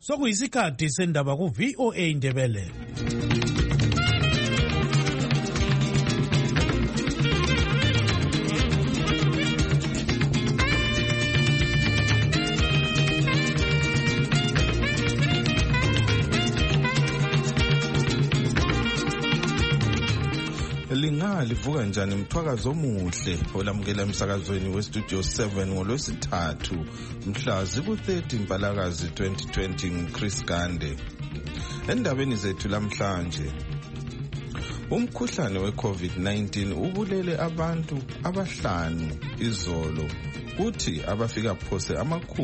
Sokuyisikhathi sendaba ku VOA Indebele. Livuka njani mthwakazo omuhle olamukela emsakazweni westudio 7 ngolwesithathu mhla ziku-30 Mpalakazi 2020 nguChris Gande. Endabeni zethu lamhlanje, umkhuhlane we-COVID-19 ubulele abantu abahlanu izolo, kuthi abafika phose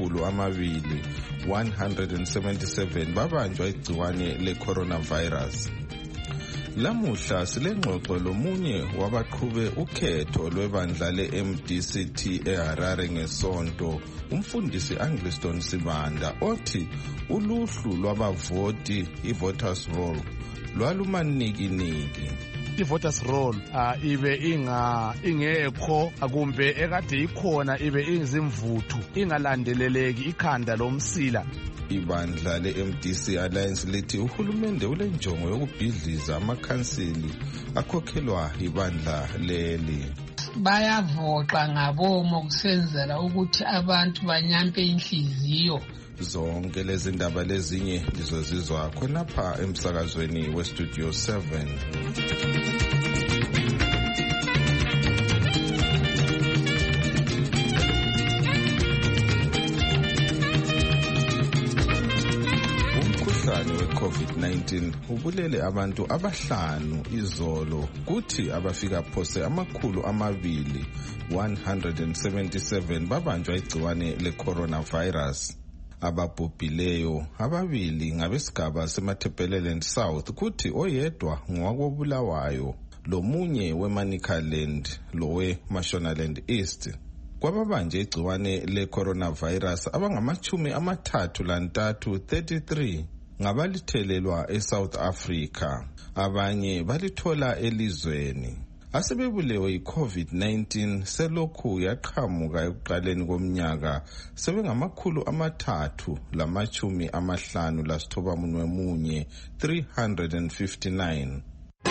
277 babanjwa igciwane le-coronavirus. Lamuhla silengxoxo lomunye wabaqhube ukhetho lwebandla le-MDCT eHarare ngesonto, umfundisi Angliston Sibanda, othi uluhlu lwabavoti i-voters roll lwalumaniki-niki. I-voters roll ibe ingekho kumbe ekade ikhona ibe izimvuthu ingalandeleleki ikhanda lomsila. Ibandla le-MDC Alliance lithi uhulumende ulenjongo yokubhidliza amakhansili akhokhelwa ibandla leli. Bayavoxa ngabomo kusenzela ukuthi abantu banyampe inhliziyo. Zonke lezi ndaba lezinye lizozizwa khonapha emsakazweni westudio 7. COVID-19 ubulele abantu abahlanu izolo, kuthi abafika phose 277 babanjwa igciwane le-coronavirus. Ababhubhileyo ababili ngabesigaba seMatabeleland South, kuthi oyedwa ngowakobulawayo, lomunye weManicaland lowe-Mashonaland East. Kwababanje igciwane le-coronavirus abangama-33 ngabalithelelwa eSouth Africa, abanye balithola elizweni. Asebebulewe i-COVID-19 selokhu yaqhamuka ekuqaleni komnyaka sebengama-359 359.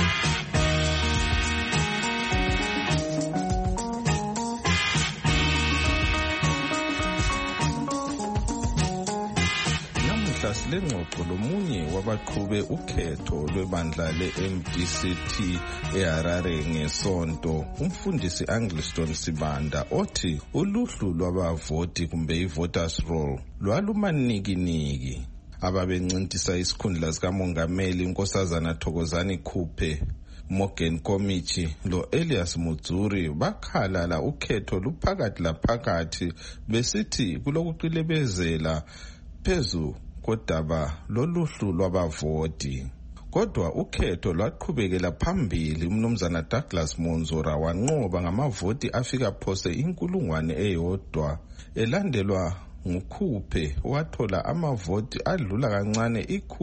Silengxoxo lomunye wabaqhube ukhetho lwebandla le-MDCT eHarare ngesonto, umfundisi Angliston Sibanda, othi uluhlu lwabavoti kumbe i-voters roll lwalumaniki-niki. Ababencintisa isikhundla sikamongameli unkosazana Thokozani Khuphe, Morgan Komichi lo-Elias Mudzuri bakhalala ukhetho luphakathi laphakathi besithi kulokuqilebezela phezu kodaba loluhlu lwabavoti. Kodwa ukhetho lwaqhubekela phambili. Umnumzana Douglas Monzora wanqoba ngamavoti afika phose 1,000, elandelwa nguKhuphe wathola amavoti adlula kancane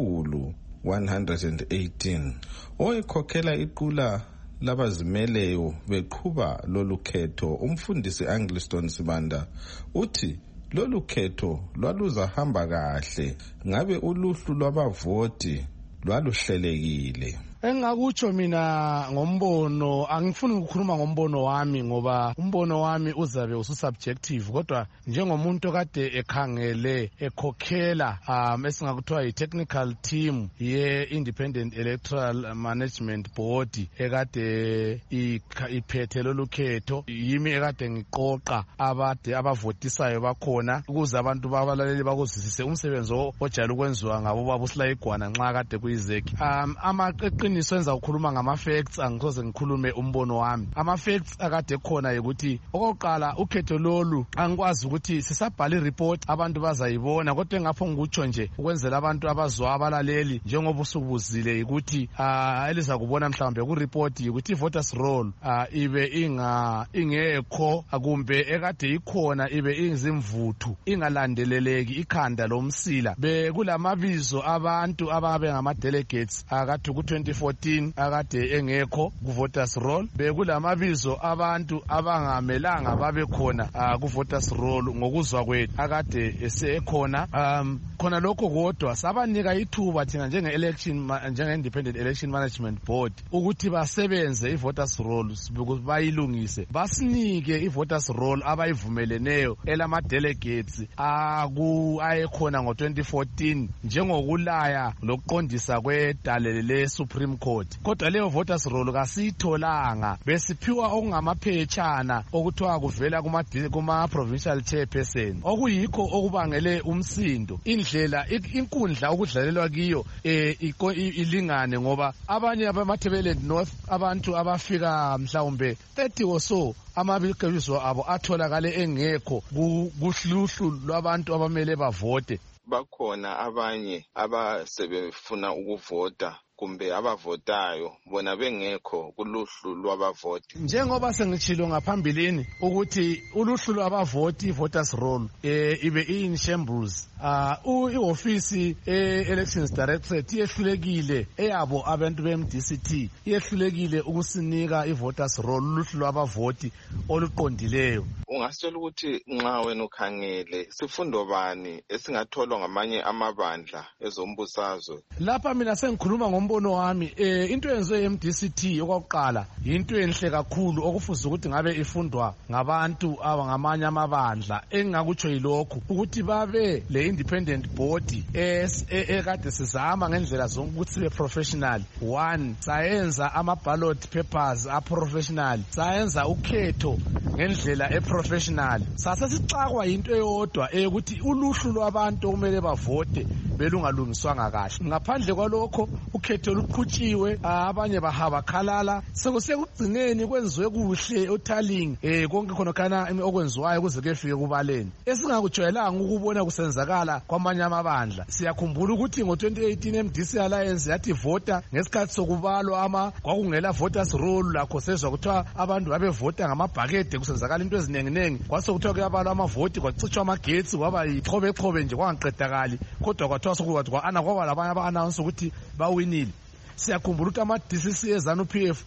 118. Oyekhokhela iqula labazimeleyo beqhuba lolu khetho, umfundisi Angliston Sibanda, uthi lolu khetho lwaluzahamba kahle ngabe uluhlu lwabavoti lwaluhlelekile. Engakutsho mina ngombono, angifuni ukukhuluma ngombono wami ngoba umbono wami uzabe ususubjective, kodwa njengomuntu kade ekhangele ekhokhela esingakuthiwa yi-technical team ye-Independent Electoral Management Board ekade iphethe lolu khetho, yimi ekade ngiqoqa abavotisayo bakhona ukuze abantu babalaleli bakuzwisise umsebenzi ojayele ukwenziwa ngabo babusila igwana nxa kade kuyizeki. Senza ukukhuluma ngama-facts, angikoze ngikhulume umbono wami. Ama-facts akade khona ukuthi okokuqala ukhetho lolu angikwazi ukuthi sisabhala i-report abantu bazayibona, kodwa ngapho ngikutsho nje ukwenzela abantu abazwa abalaleli njengoba usubuzile ukuthi eliza kubona mhlawumbe ku-report ukuthi i-voters roll ibe ingekho kumbe ekade ikhona ibe izimvuthu ingalandeleleki ikhanda lomsila. Bekulamabizo abantu ababe ngama-delegates akade ku-2014 akade engekho ku-voters roll. Bekulamabizo abantu abangamelanga babe khona ku-voters roll ngokuzwa kwethu akade esekhona. khona lokho kodwa sabanika ithuba thina njenge-Independent Election Management Board ukuthi basebenze i-voters roll bayilungise, basinike i-voters roll abayivumeleneyo elama-delegates ayekhona ngo-2014 njengokulaya lokuqondisa kwedale le-Supreme Court. Kodwa leyo voters roll kasiyitholanga, besiphiwa okungamaphetshana okuthiwa kuvela kuma-provincial chairperson, okuyikho okubangele umsindo. Indlela inkundla okudlalelwa kiyo ilingane, ngoba abanye abamathebeleland North abantu abafika mhlawumbe 30 or so amabizo abo atholakale engekho kuhluhlu lwabantu abamele bavote. Bakhona abanye abasebefuna ukuvota kumbe abavotayo bona bengekho kuluhlu lwabavoti. Njengoba sengitshilo ngaphambilini ukuthi uluhlu lwabavoti voters roll ibe in shambles, iofisi elections directorate yehlulekile eyabo abantu beMDCT yehlulekile ukusinika ivoters roll uluhlu lwabavoti oluqondileyo. Ungasitshela ukuthi nxa wena ukhangele sifundo bani esingatholwa ngamanye amabandla ezombusazwe? Lapha mina sengikhuluma ngombono wami, into yenziwe eMDCT okwakuqala into enhle kakhulu okufuze ukuthi ngabe ifundwa ngabantu abangamanye amabandla. Engingakutsho yilokhu ukuthi babe le independent board ekade sizama ngendlela zonke ukuthi sibe professional. One, sayenza ama-ballot papers a-professional, sayenza ukhetho ngendlela e-professional. Sasesixakwa yinto eyodwa ukuthi uluhlu lwabantu okumele bavote belungalungiswanga kahle. Ngaphandle kwalokho ukhetho luqhutshiwe, abanye bahaba khalala, sekugcineni kwenziwe kuhle utallying konke khona okwenziwayo kuze kufike kubaleni. Esingakujwayelanga ukubona kusenzakala kwamanye amabandla. Siyakhumbula ukuthi ngo-2018 MDC Alliance yathi vota ngesikhathi sokubalwa kwakungela voters roll, lakho sezwa kuthiwa abantu babevota ngamabhakede kusenzakala into ezinenginengi. Kwasekuthiwa kuyabalwa amavoti, kwacitshwa amagetsi, kwaba yixhobe nje kwangaqedakali, kodwa kwathiwa sokuthi kwaba labanye aba-announce ukuthi bawinile. Siyakhumbula ukuthi ama-DCC eZANU-PF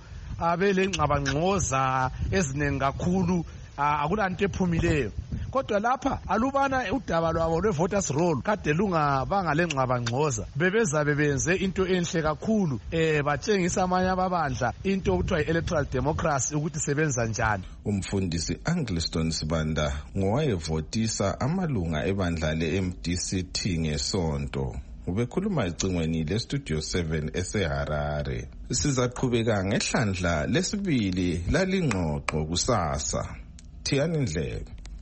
abelengxabangxoza eziningi kakhulu, akulanto ephumileyo. Kodwa lapha alubana udaba lwabo lwe-voters roll kade lungabanga lengxabangxoza, bebezabe benze into enhle kakhulu, batshengisa amanye amabandla into okuthiwa yi-electoral democracy ukuthi sebenza njani. Umfundisi Angliston Sibanda ngowayevotisa amalunga ebandla le-MDCT ngesonto. Ubekhuluma ecingweni le-Studio 7 eseHarare. Sizaqhubeka ngehlandla lesibili lalingxoxo kusasa. Thiyani Ndlebe.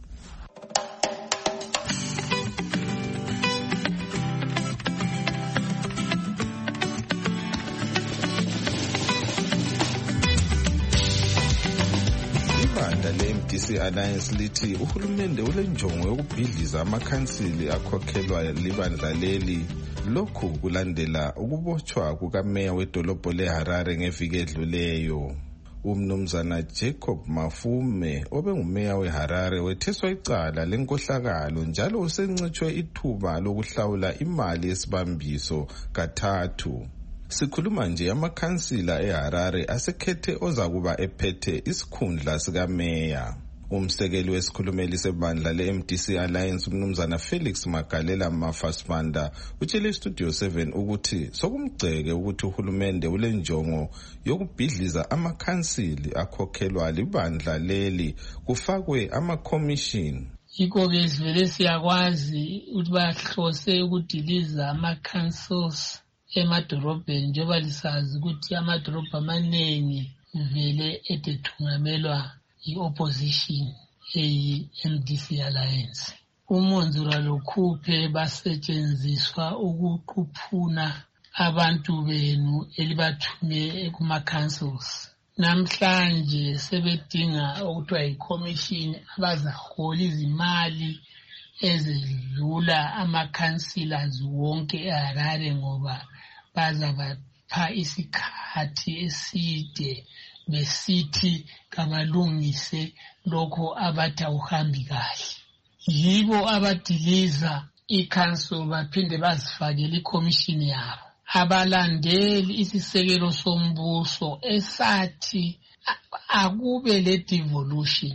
Ibandla le-MDC Alliance lithi uhulumende ulenjongo yokubhidliza amakhansili akhokhelwa libandla leli. Lokhu kulandela ukubotshwa kukameya wedolobho leHarare ngeviki edluleyo. Umnumzana Jacob Mafume obengumeya weHarare wetheswa icala lenkohlakalo njalo usencitshwe ithuba lokuhlawula imali yesibambiso kathathu. Sikhuluma nje amakhansila eHarare asekhethe ozakuba ephethe isikhundla sikameya. Umsekeli wesikhulumeli sebandla le-MDC Alliance umnumzana Felix Magalela Mafasibanda utshele iStudio 7 ukuthi sokumgceke ukuthi uhulumende ulenjongo yokubhidliza amakhansili akhokhelwa libandla leli kufakwe ama-commission. Yikho-ke sivele siyakwazi ukuthi bahlose ukudiliza ama-councils emadorobheni njengoba lisazi ukuthi amadorobha amaningi vele edethungamelwa i-opposition eyi-MDC Alliance. Umonzura lokhuphe basetshenziswa ukuquphuna abantu benu elibathume kuma-councils. Namhlanje sebedinga okuthiwa yi-commission abazahola izimali ezidlula ama-councillors wonke eHarare ngoba bazabapha isikhathi eside besithi kabalungise lokho abathi awuhambi kahle. Yibo abadiliza i-council baphinde bazifakele i-commission yabo. Abalandeli isisekelo sombuso esathi akube le devolution,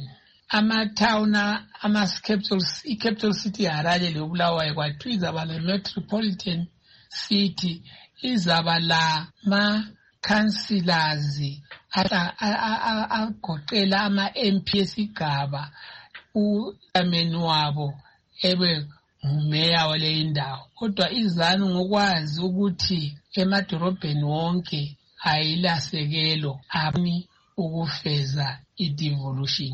ama-town i-capital city Harare leBulawayo kwathiwa izaba le-metropolitan city, izaba la ma-councillors agoqela ama-MP esigaba, uchairman wabo ebe ngumeya wale indawo. Kodwa iZANU ngokwazi ukuthi emadorobheni wonke ayilasekelo abani ukufeza i-devolution.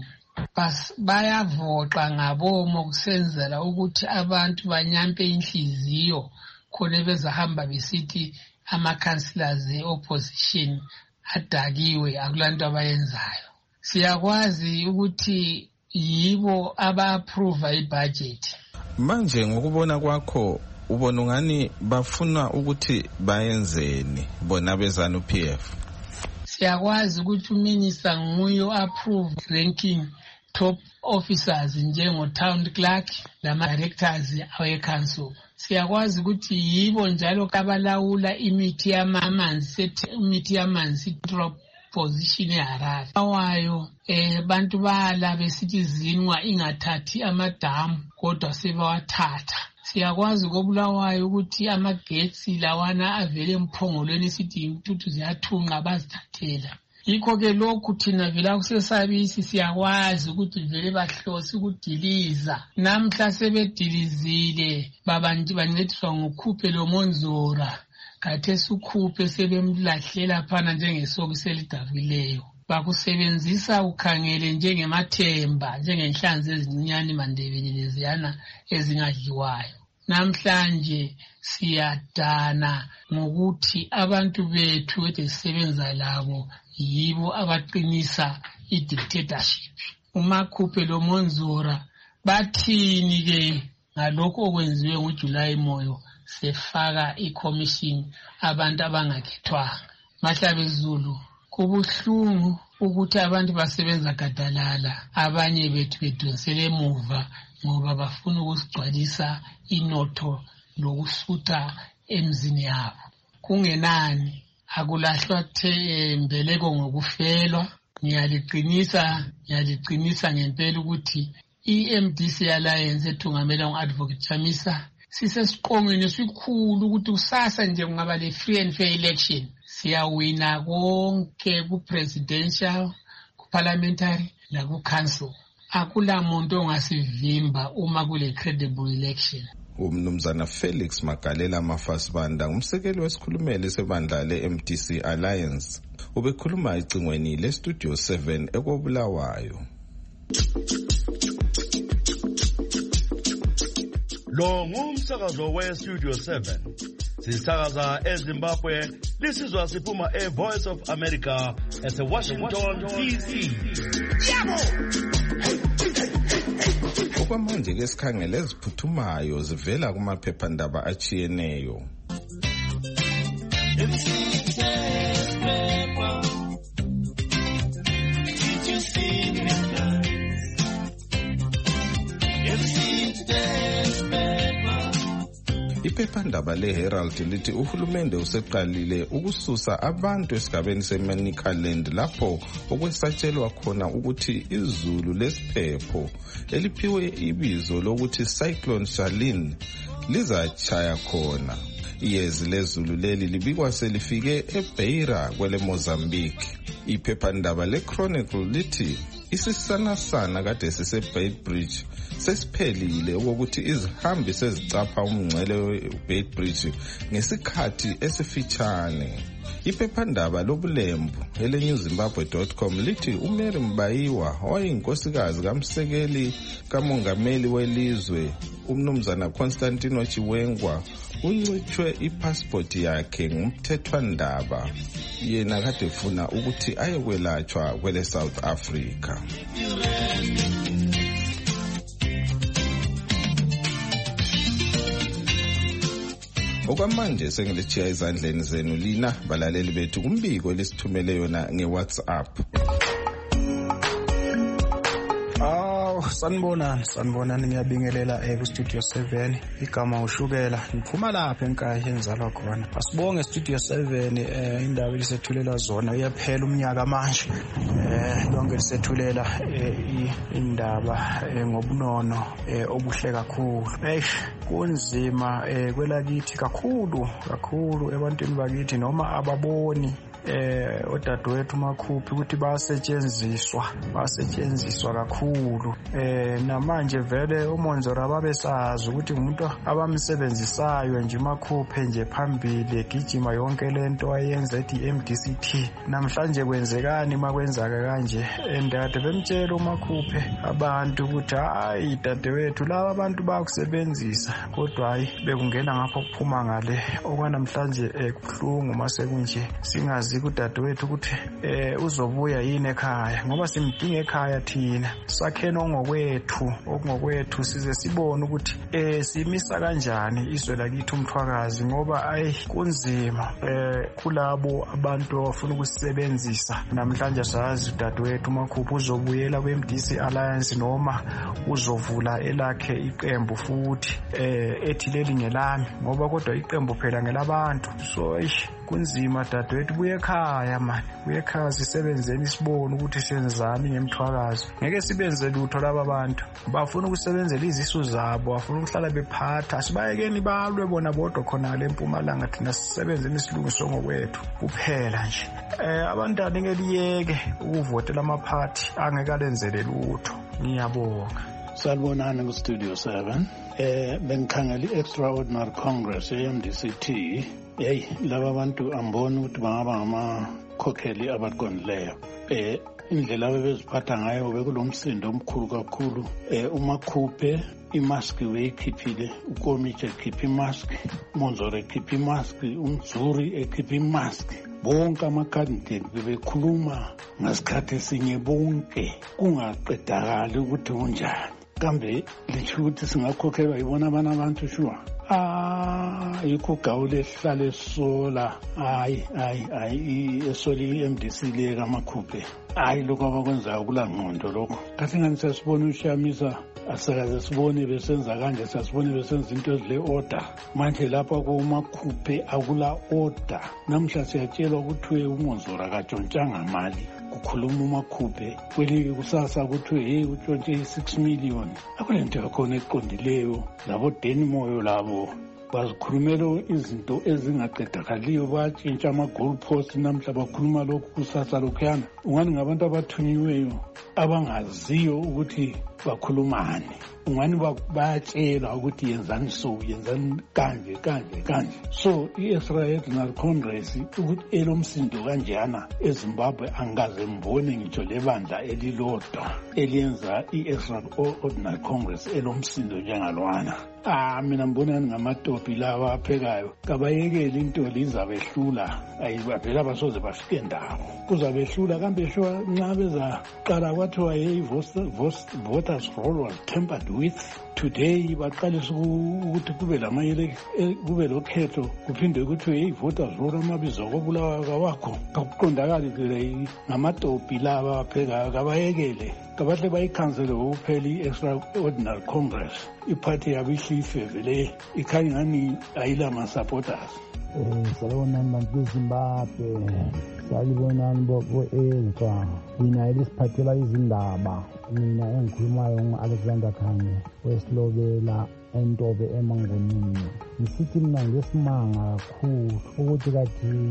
Bayavoqa ngabomo kusenzela ukuthi abantu banyampe inhliziyo khona bezahamba besithi ama-councillors e-opposition adakiwe akulanto abayenzayo. Siyakwazi ukuthi yibo aba-approve i-budget. Manje ngokubona kwakho ubona ngani bafuna ukuthi bayenzeni bona beZANU PF? Siyakwazi ukuthi uminister nguye approve ranking top officers njengo-town clerk nama-directors awe-council. Siyakwazi ukuthi yibo njalo abalawula imithi yamanzi drop position eHarare. Awayo bantu bala besithi zinwa ingathathi amadamu kodwa sebawathatha. Siyakwazi koBulawayo ukuthi amagetsi lawana avele emphongolweni esithi intuthu ziyathunqa bazithathela. Yikho ke lokhu thina vela kusesabisi siyakwazi ukuthi vele bahlose ukudiliza. Namhla sebedilizile bancediswa ngokhuphe lo Monzora. Khathesi ukhuphe sebemlahlela phana njengesoka selidavileyo. Bakusebenzisa ukhangele njengemathemba, njengenhlanzi ezincinyane mandebele leziyana ezingadliwayo. Namhlanje siyadana ngokuthi abantu bethu esisebenza labo yibo abaqinisa i-dictatorship. Umakhuphe lo Monzora bathini ke ngalokho okwenziwe ngoJulayi Moyo sefaka i-commission abantu abangakhethwanga. Mahlabe Zulu, kubuhlungu ukuthi abantu basebenza gadalala, abanye bethu bedonsele emuva ngoba bafuna ukusigcwalisa inotho lokusutha emzini yabo. Kungenani akulahlwa mbeleko ngokufelwa. Ngiyaliqinisa ngempela ukuthi i-MDC Alliance ethungamela ngo-Advocate Chamisa sisesiqongweni esikhulu ukuthi kusasa nje kungaba le-free and fair election. Siyawina konke ku-presidential, ku-parliamentary naku-council. Akula muntu ongasivimba uma kule credible election. Umnumzana Felix Magalela Mafasibanda ngumsekeli wesikhulumeli sebandla le-MDC Alliance ubekhuluma ecingweni le-Studio 7 ekoBulawayo. Lo ngumsakazo we-Studio 7. Sisakaza eZimbabwe, lisizwa siphuma e-Voice of America ese-Washington DC. Okwamanje ke sikhangele eziphuthumayo zivela kumaphephandaba achiyeneyo. Iphephandaba leHerald lithi uhulumende useqalile ukususa abantu esigabeni seManicaland lapho okwesatshelwa khona ukuthi izulu lesiphepho eliphiwe ibizo lokuthi Cyclone Charlene lizachaya khona. Iyezi lezulu leli libikwa selifike eBeira kwele Mozambique. Iphephandaba leChronicle lithi isisanasana kade siseBeitbridge sesiphelile ukuthi izihambi sezicapha umngcele weBeitbridge ngesikhathi esifitshane. Iphephandaba lobulembu eleNewZimbabwe.com lithi uMary Mbayiwa owayinkosikazi kamsekeli kamongameli welizwe umnumzana Constantino Chiwengwa uncitshwe ipassport yakhe ngumthethwandaba. Yena kade efuna ukuthi ayekwelatshwa kwele South Africa. Okwamanje sengilitshiya ezandleni zenu lina balaleli bethu kumbiko lesithumele yona ngeWhatsApp. sanibonani ngiyabingelela ku-Studio 7 igama ushukela ngiphuma lapha enkaya enzalwa khona asibonge Studio 7 indaba elisethulela zona uyaphela umnyaka manje lonke lisethulela indaba ngobunono obuhle kakhulu kunzima kwelakithi kakhulu ebantwini bakithi noma ababoni odadewethu makhuphi ukuthi bayasetshenziswa kakhulu namanje vele uMonzora babesazi ukuthi umuntu abamsebenzisayo nje makhuphe nje phambili egijima yonke lento ayenza ethi MDCT namhlanje kwenzekani makwenzaka kanje endade bemtshela umakhuphe abantu ukuthi hayi dadewethu laba abantu bayakusebenzisa kodwa hayi bekungena ngapha kuphuma ngale okwanamhlanje kuhlungu mase kunje singazi kudadewethu ukuthi uzobuya yini ekhaya ngoba simdinga ekhaya thina sakhena okungokwethu size sibone ukuthi simisa kanjani izwe lakithi umthwakazi ngoba kunzima kulabo abantu abafuna ukusebenzisa namhlanje sazi udadewethu makhuphi uzobuyela kweMDC Alliance noma uzovula elakhe iqembu futhi ethi leli ngelami ngoba kodwa iqembu phela ngelabantu so kunzima dadewethu buye ekhaya buye ekhaya sisebenzeni sibone ukuthi senzani ngemthwakazi ngeke sibenze lutho laba bantu bafuna ukusebenzela izisu zabo bafuna ukuhlala bephatha sibayekeni balwe bona bodwa khona le Mpumalanga thina sisebenzeni isilungiso ngokwethu kuphela nje abantwana ngeliyeke ukuvotela amaphathi angekalenzele lutho ngiyabonga Salbonani ku-Studio 7 bengikhangela i-Extraordinary Congress ye-MDCT laba bantu amboni ukuthi bangaba ngamakhokheli abaqondileyo indlela bebeziphatha ngayo bekulomsindo omkhulu kakhulu umakhuphe imask beyikhiphile ukomitshi ekhipha imask uMonzora ekhipha imask uMzuri ekhipha imask bonke amakandidate bebekhuluma ngasikhathi esinye bonke kungaqedakali ukuthi kunjani kambe lisho ukuthi singakhokhelwa yibona abana abantu shuwa yikho gawule sihlale sola esoli MDC le kamakhuphe lokho abakwenzayo kulangqondo lokho kahle ngani sasibona ushamisa asakaze sibone besenza kanje sasibone besenza into ezile order manje lapha kumakhuphe akula order namhla siyatshelwa ukuthi uMonzora katshontshanga mali kukhuluma umakhuphe kwelike kusasa ukuthi utshontshe 6 million akulento yakhona eqondileyo labo Denimoyo labo bazikhulumela izinto ezingaqedakaliyo batshintsha ama-goalpost namhla bakhuluma lokhu kusasa lokhuyana ungani ngabantu abathunyiweyo abangaziyo ukuthi bakhulumane ungani bayatshelwa ukuthi yenzani so yenzani kanje so i-Extraordinary Congress ukuthi elomsindo kanjana eZimbabwe angikaze mbone ngitsho lebandla elilodwa eliyenza i-Extraordinary Congress elomsindo njengalwana mina mbonani ngamatopi lawa aphekayo kabayekele into lizabehlula ayibavela basoze bafike ndawo kuzabehlula kambe sho nxa bezaqala kwathiwa voters roll was tampered with today baqalisa ukuthi kube lokhetho kuphinde kuthiwe voters roll amabizo okubulawa kwakho kakuqondakali ngamatopi lawa aphekayo kabayekele kabahle bayikhansele ukuphela i-Extraordinary Congress iphathi yabo ihlifevele ikhanya ngani ayilama supporters salibonani bantu beZimbabwe salibonani bo-ezwa mina elisiphathela izindaba mina engikhulumayo ngu-Alexander Khanye wesilobela entobe emangonini ngisithi mina ngesimanga kakhulu ukuthi kathi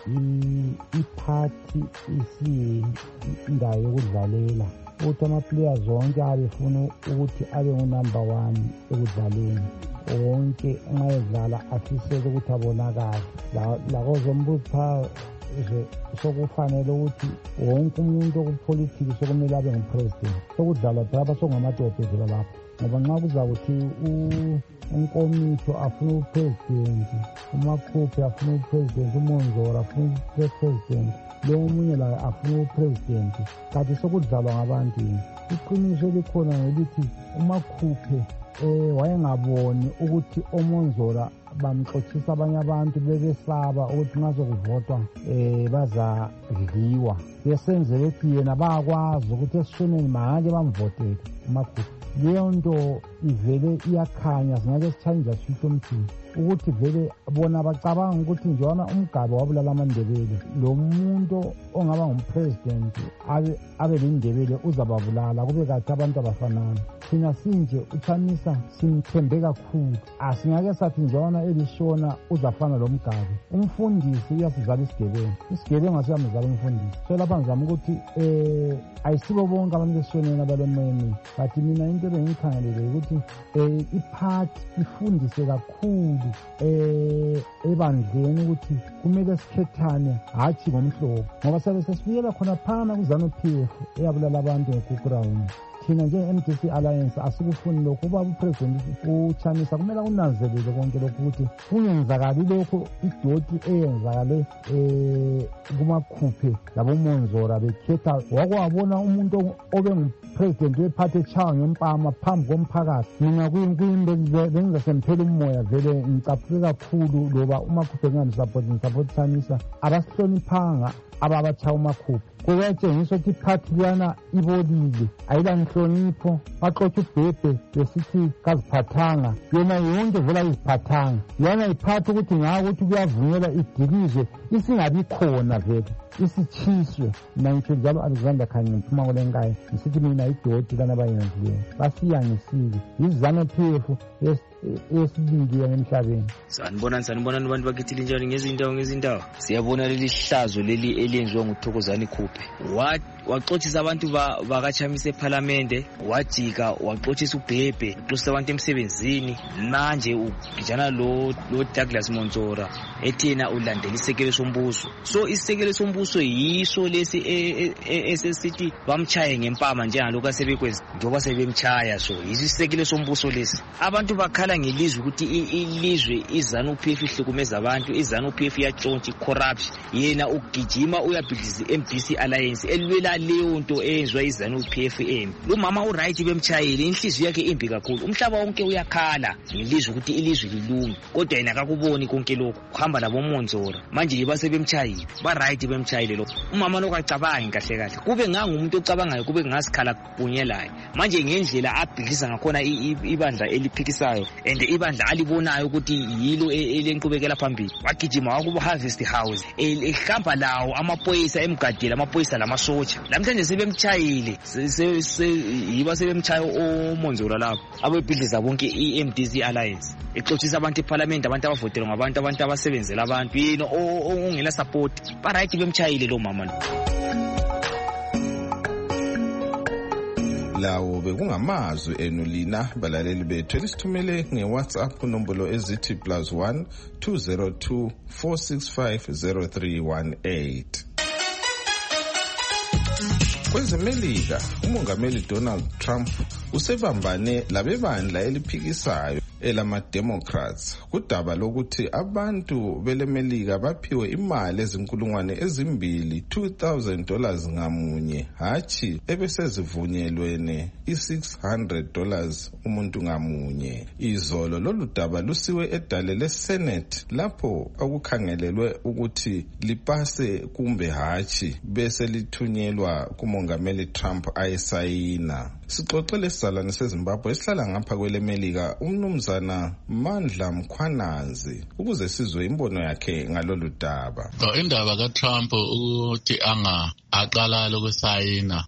iphathi isiyindawo yokudlalela ukuthi ama-players wonke abefuna ukuthi abe ngu-number 1 ekudlaleni wonke nxa edlala afisele ukuthi abonakale lakozombuthwa sokufanele ukuthi wonke umuntu okupolitiki sokumele abe ngupresident sokudlalwa phela sokungamadophezela lapho ngoba nxa kuzakuthi unkomitho afuna upresidenti umakhuphe afuna upresidenti uMonzora afuna upresidenti lo omunye laye afuna upresidenti kanti sokudlalwa ngabantu iqiniso likhona ngelithi umakhuphe wayengaboni ukuthi oMonzora bamxothisa abanye abantu bebesaba ukuthi nxa sokuvotwa bazadliwa besenzele ukuthi yena bayakwazi ukuthi esishoneni manje bamvotele umakhuphe. Leyo nto ivele iyakhanya, singake sichange sisho umthini ukuthi vele bona bacabanga ukuthi njana umgaba wabulala amandebele, lo muntu ongaba ngumpresident abe lendebele uzababulala, kube kathi abantu abafanana. Thina sinje uChamisa simthembe kakhulu, asingake sathi njana elishona uzafana lo mgaba. Umfundisi uyasizala isigebengu asiyamzala umfundisi. So lapha ngizama ukuthi ayisibo bonke abantu besonena balomeni, but mina into bengikhangelele ukuthi iphathi ifundise kakhulu ebandleni ukuthi kumele sikhethane hatshi ngomhlobo, ngoba sabe sesifiyela khona phana kuZANU-PF eyabulala abantu ngekuground. Thina njenge-MDC Alliance asikufuni lokhu. Ubaba uPresident uChamisa kumele kunanzelele konke lokhu ukuthi kungenzakali lokhu idoti eyenzakale kumakhuphe labomonzora bekhetha wakwabona umuntu obe ngupresident wephathi etshawa ngempama phambi komphakathi. Mina kuyinto bengizasemphela umoya vele ngicaphuke kakhulu loba umakhuphe ngisapoti Chamisa abasihloniphanga ababachaya umakhuphe. Kuyatshengisa ukuthi iphathi liyana ibolile, ayila nhlonipho. Baxotsha uBhebhe besithi kaziphathanga, yena yonke vele ayiziphathanga. Yana iphathi ukuthi ngako ukuthi kuyavunyelwa idilizwe isingabi khona vele isichiswe. Mina ngitsho njalo Alexander Khanye ngiphuma kulenkayi ngisithi mina idoti lana bayenzileyo basiyangisile yiZANU-PF esibingiwe emhlabeni. Sanibonani abantu bakithi linjani ngezindawo. Siyabona leli hlazo leli eliyenziwa nguThokozani Khuphe. Waxothisa abantu bakaChamisa eParliament, wajika waxothisa uBhebhe, uxothisa abantu emsebenzini. Manje ugijana lo Douglas Monzora ethina ulandela isekelo sombuso. So isekelo sombuso yiso lesi esesithi bamchaye ngempama njengalokho asebekwenza njengoba sebemchaya. So isekelo sombuso lesi abantu bakhala ngelizwe ukuthi ilizwe iZANU-PF ihlukumeza abantu, iZANU-PF iyatshontsha corruption. Yena ugijima uyabhidliza MDC Alliance elwela leyo nto eyenzwa iZANU-PF lo mama uright bemchayile, inhliziyo yakhe imbi kakhulu. Umhlaba wonke uyakhala ngelizwe ukuthi ilizwe lilunge, kodwa yena akakuboni konke lokho. Kuhamba labomonzora manje basebemchayile, ba right bemchayile lokho. Umama nokacabangi kahle kube umuntu ocabangayo, kube ngasikhala kunye laye. Manje ngendlela abhidliza ngakhona ibandla eliphikisayo and ibandla alibonayo ukuthi yilo elenqubekela phambili, wagijima wakubo Harvest House ehamba lawo amaphoyisa emgadela, amaphoyisa lamasotsha. Namhlanje sebemchayile, yiba sebemchaya omonzora lapho abebhidliza bonke iMDC Alliance, exothisa abantu eParliament, abantu abavotela ngabantu, abantu abasebenzela abantu, yena ongela support. Ba right bemchayile lo mama. Lawo bekungamazwi enu lina balaleli bethu elisithumele ngeWhatsApp kunombolo ezithi +1 202 465 0318. KwezeMelika, uMongameli Donald Trump usebambane labebandla eliphikisayo elama-Democrats kudaba lokuthi abantu beleMelika baphiwe imali ezinkulungwane ezimbili $2,000 ngamunye, hatshi ebesezivunyelwene $600 umuntu ngamunye. Izolo lolu daba lusiwe edale leSenate lapho okukhangelelwe ukuthi lipase kumbe hatshi bese lithunyelwa kuMongameli Trump ayesayina. Sixoxele isizalwane seZimbabwe esihlala ngapha kweleMelika umnumzana Mandla Mkhwanazi ukuze sizwe imbono yakhe ngalolu daba. Indaba kaTrump ukuthi aqala lokusayina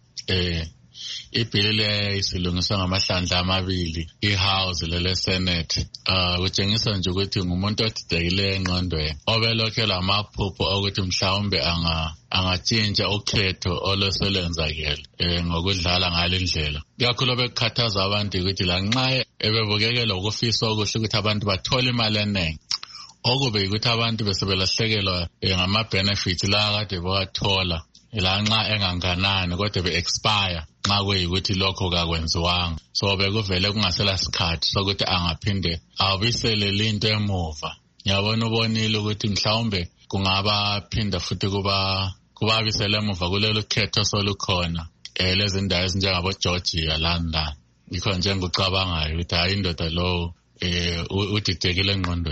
ibhili isilungiswa ngamahlandla amabili iHouse leleSenate, kutshengisa nje ukuthi ngumuntu odidekile engqondweni obelokhe lamaphupho okuthi mhlawumbe angatshintsha ukhetho olweselenzakele ngokudlala ngale ndlela. Kakhulu bekukhathaza abantu ukuthi lanxa ebebukekela ukufisa okuhle ukuthi abantu bathole imali eningi, okube ukuthi abantu besebelahlekelwa ngama-benefits la kade bewathola lanxa enganganani kodwa be-expire nxa kuyikuthi lokho kakwenziwanga. So bekuvele kungasela sikhathi sokuthi angaphinde abisele linto emuva. Ngiyabona ubonile ukuthi mhlawumbe kungaba phinda futhi kubabisele emuva kulelo khetho solukhona lezi ndawo ezinjengabo Georgia lana. Yikho nje ngikucabangayo ukuthi hayi indoda lo udidekile engqondweni.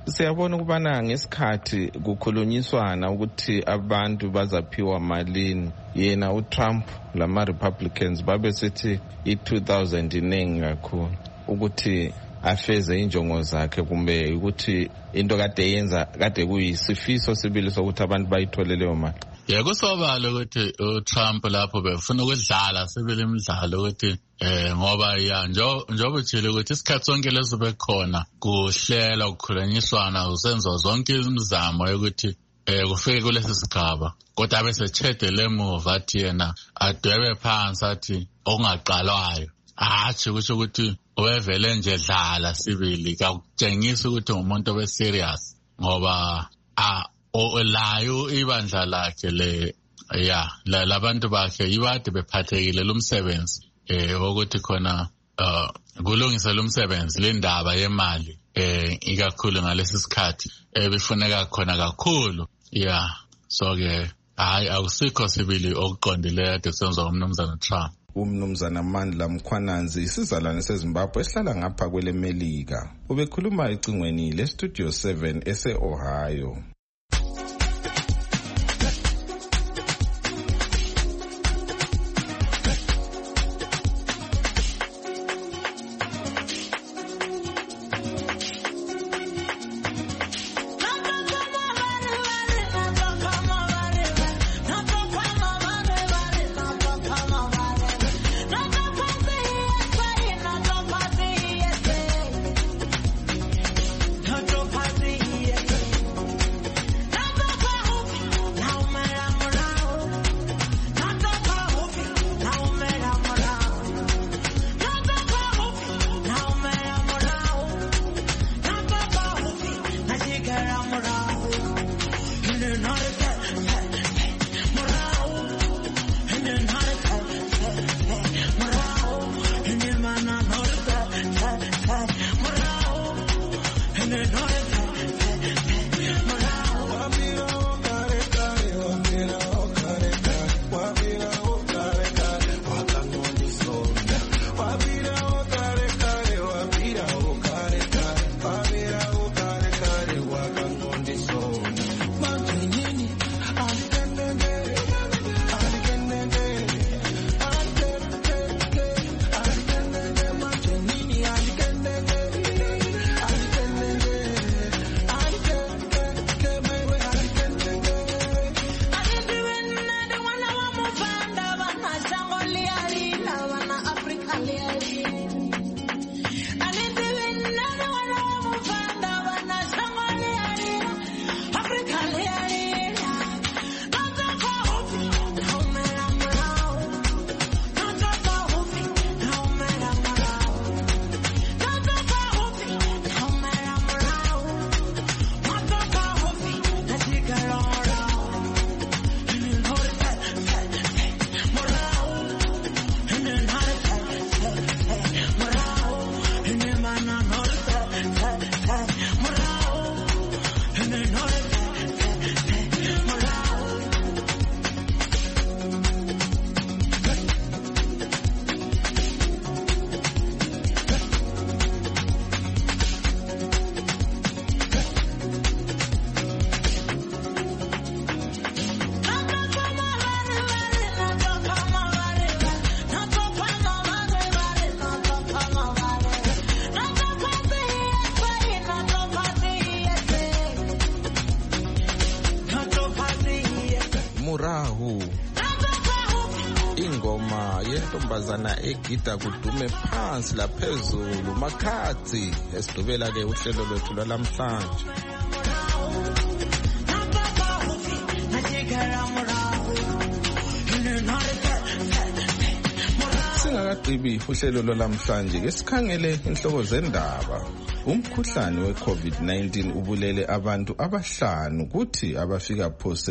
Siyabona ukubana ngesikhathi kukhulunyiswana ukuthi abantu bazaphiwa malini, yena uTrump lama-Republicans babesithi i-2000 inengi kakhulu ukuthi afeze injongo zakhe, kumbe ukuthi into kade yenza kade kuyisifiso sibili sokuthi abantu bayithole leyo mali. Kusobala ukuthi uTrump lapho befuna ukudlala sibili imidlalo ukuthi ngoba njengoba utshile ukuthi isikhathi sonke leso bekhona kuhlela ukukhulunyiswana usenza zonke imizamo yokuthi kufike kulesi sigaba, kodwa bese chedele emuva athi yena adwebe phansi athi okungaqalwayo athi kusho ukuthi wevele nje dlala sibili kakutshengisa ukuthi umuntu obeserious ngoba olayo ibandla lakhe labantu bakhe ibade bephathekile lumsebenzi ukuthi khona kulungisa lumsebenzi lendaba yemali ikakhulu ngalesi sikhathi befuneka khona kakhulu so ke hayi akusikho sibili okuqondileyo ade senza umnumzana Trump. Umnumzana Mandla Mkhwananzi isizalwane seZimbabwe esihlala ngapha kwele Melika ubekhuluma ecingweni leStudio 7 ese-Ohio. Ingoma yentombazana egida kudume phansi laphezulu Makhadzi esidubela ke uhlelo lwethu lwalamhlanje. Singakagqibi uhlelo lwalamhlanje ke sikhangele inhloko zendaba. Umkhuhlane we-COVID-19 ubulele abantu abahlanu kuthi abafika phose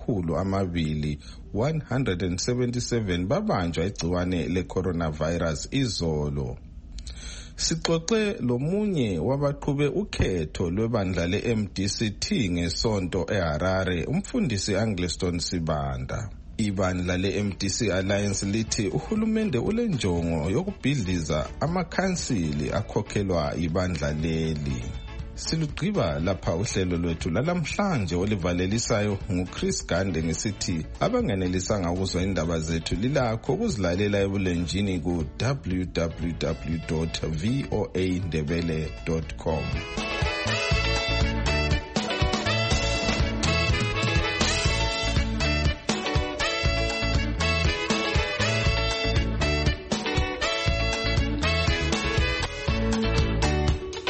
277 babanjwa igciwane le-coronavirus izolo. Sixoxe lomunye wabaqhube ukhetho lwebandla le-MDCT ngesonto eHarare, umfundisi Angliston Sibanda. Ibandla le-MDC Alliance lithi uhulumende ulenjongo yokubhidliza amakhansili akhokhelwa ibandla leli. silugqiba lapha uhlelo lwethu lalamhlanje olivalelisayo nguChris Gande ngesithi abangenelisanga ukuzwa indaba zethu lilakho ukuzilalela ebulenjini ku www.voandebele.com.